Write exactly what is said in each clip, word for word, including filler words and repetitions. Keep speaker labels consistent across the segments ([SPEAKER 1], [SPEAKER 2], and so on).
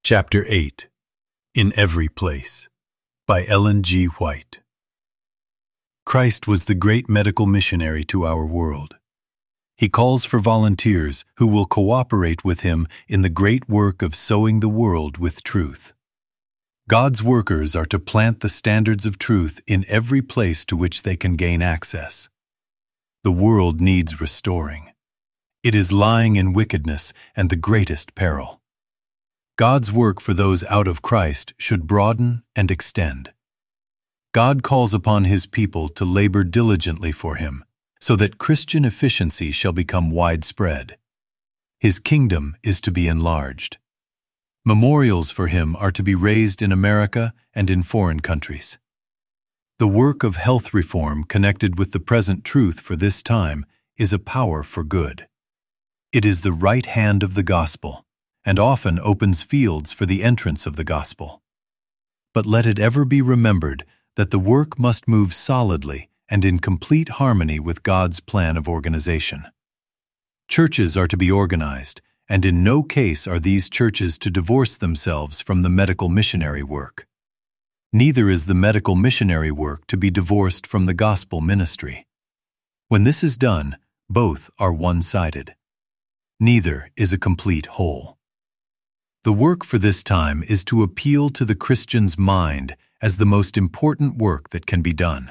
[SPEAKER 1] Chapter eight. In Every Place, by Ellen G. White. Christ was the great medical missionary to our world. He calls for volunteers who will cooperate with him in the great work of sowing the world with truth. God's workers are to plant the standards of truth in every place to which they can gain access. The world needs restoring. It is lying in wickedness and the greatest peril. God's work for those out of Christ should broaden and extend. God calls upon His people to labor diligently for Him, so that Christian efficiency shall become widespread. His kingdom is to be enlarged. Memorials for Him are to be raised in America and in foreign countries. The work of health reform connected with the present truth for this time is a power for good. It is the right hand of the gospel, and often opens fields for the entrance of the gospel. But let it ever be remembered that the work must move solidly and in complete harmony with God's plan of organization. Churches are to be organized, and in no case are these churches to divorce themselves from the medical missionary work. Neither is the medical missionary work to be divorced from the gospel ministry. When this is done, both are one-sided. Neither is a complete whole. The work for this time is to appeal to the Christian's mind as the most important work that can be done.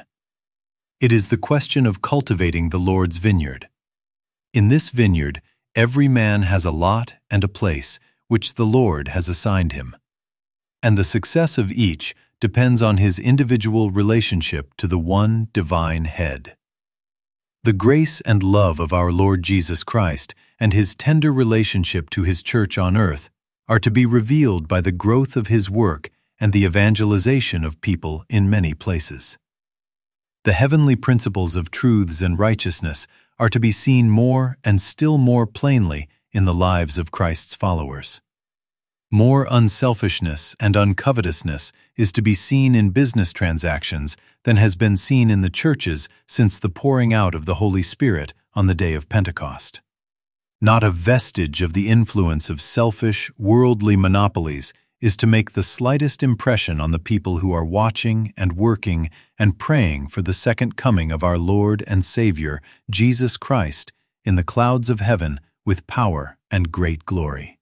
[SPEAKER 1] It is the question of cultivating the Lord's vineyard. In this vineyard, every man has a lot and a place which the Lord has assigned him, and the success of each depends on his individual relationship to the one divine head. The grace and love of our Lord Jesus Christ and His tender relationship to His church on earth are to be revealed by the growth of His work and the evangelization of people in many places. The heavenly principles of truths and righteousness are to be seen more and still more plainly in the lives of Christ's followers. More unselfishness and uncovetousness is to be seen in business transactions than has been seen in the churches since the pouring out of the Holy Spirit on the day of Pentecost. Not a vestige of the influence of selfish, worldly monopolies is to make the slightest impression on the people who are watching and working and praying for the second coming of our Lord and Savior, Jesus Christ, in the clouds of heaven with power and great glory.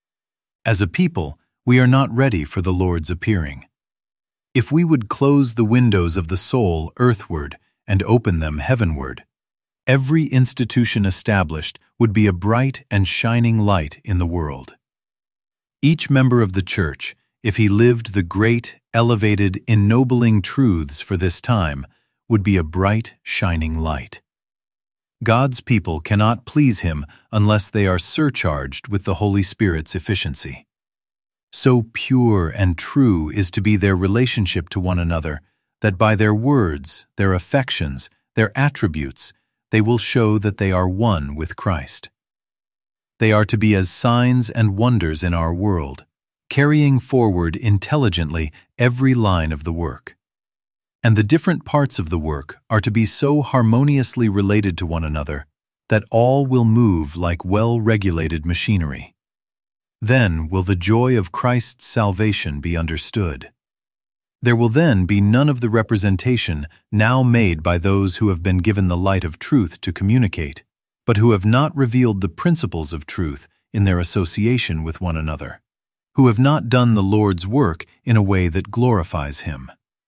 [SPEAKER 1] As a people, we are not ready for the Lord's appearing. If we would close the windows of the soul earthward and open them heavenward, every institution established would be a bright and shining light in the world. Each member of the church, if he lived the great, elevated, ennobling truths for this time, would be a bright, shining light. God's people cannot please Him unless they are surcharged with the Holy Spirit's efficiency. So pure and true is to be their relationship to one another that by their words, their affections, their attributes, they will show that they are one with Christ. They are to be as signs and wonders in our world, carrying forward intelligently every line of the work. And the different parts of the work are to be so harmoniously related to one another that all will move like well-regulated machinery. Then will the joy of Christ's salvation be understood. There will then be none of the representation now made by those who have been given the light of truth to communicate, but who have not revealed the principles of truth in their association with one another, who have not done the Lord's work in a way that glorifies Him.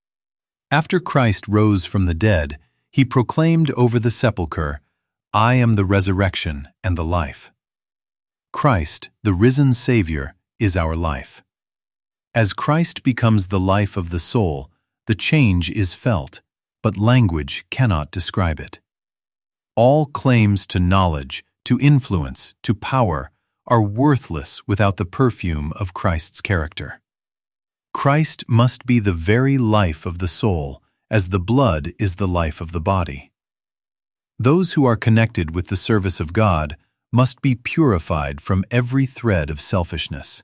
[SPEAKER 1] After Christ rose from the dead, He proclaimed over the sepulchre, "I am the resurrection and the life." Christ, the risen Savior, is our life. As Christ becomes the life of the soul, the change is felt, but language cannot describe it. All claims to knowledge, to influence, to power are worthless without the perfume of Christ's character. Christ must be the very life of the soul, as the blood is the life of the body. Those who are connected with the service of God must be purified from every thread of selfishness.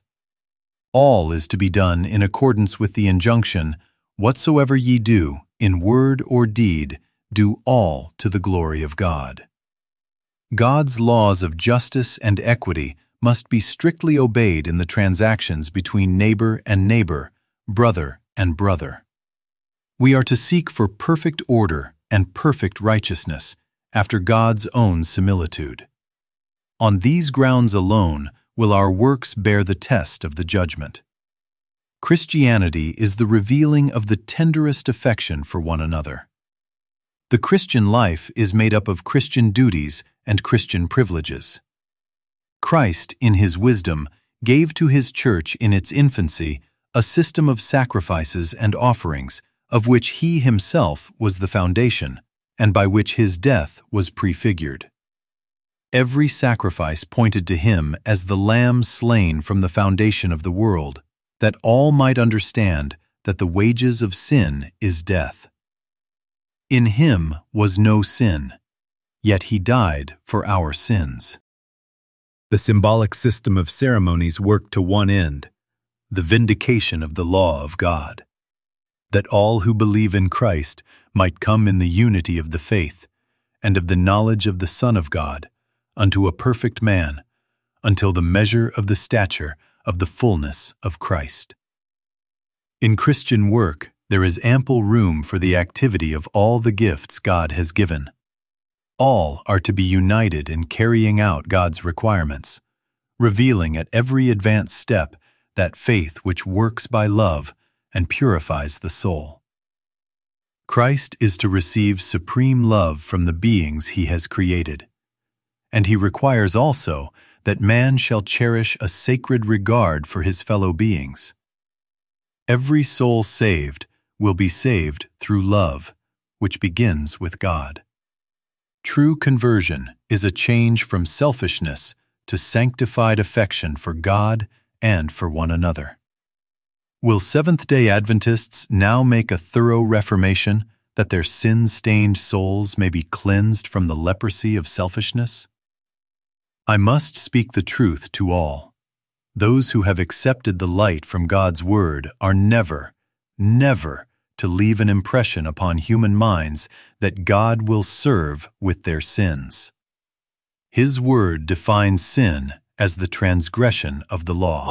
[SPEAKER 1] All is to be done in accordance with the injunction, "Whatsoever ye do, in word or deed, do all to the glory of God." God's laws of justice and equity must be strictly obeyed in the transactions between neighbor and neighbor, brother and brother. We are to seek for perfect order and perfect righteousness, after God's own similitude. On these grounds alone will our works bear the test of the judgment. Christianity is the revealing of the tenderest affection for one another. The Christian life is made up of Christian duties and Christian privileges. Christ, in his wisdom, gave to his church in its infancy a system of sacrifices and offerings, of which he himself was the foundation, and by which his death was prefigured. Every sacrifice pointed to him as the Lamb slain from the foundation of the world, that all might understand that the wages of sin is death. In him was no sin, yet he died for our sins. The symbolic system of ceremonies worked to one end, the vindication of the law of God, that all who believe in Christ might come in the unity of the faith and of the knowledge of the Son of God, unto a perfect man, until the measure of the stature of the fullness of Christ. In Christian work, there is ample room for the activity of all the gifts God has given. All are to be united in carrying out God's requirements, revealing at every advanced step that faith which works by love and purifies the soul. Christ is to receive supreme love from the beings he has created, and he requires also that man shall cherish a sacred regard for his fellow beings. Every soul saved will be saved through love, which begins with God. True conversion is a change from selfishness to sanctified affection for God and for one another. Will Seventh-day Adventists now make a thorough reformation that their sin-stained souls may be cleansed from the leprosy of selfishness? I must speak the truth to all. Those who have accepted the light from God's Word are never, never to leave an impression upon human minds that God will serve with their sins. His Word defines sin as the transgression of the law.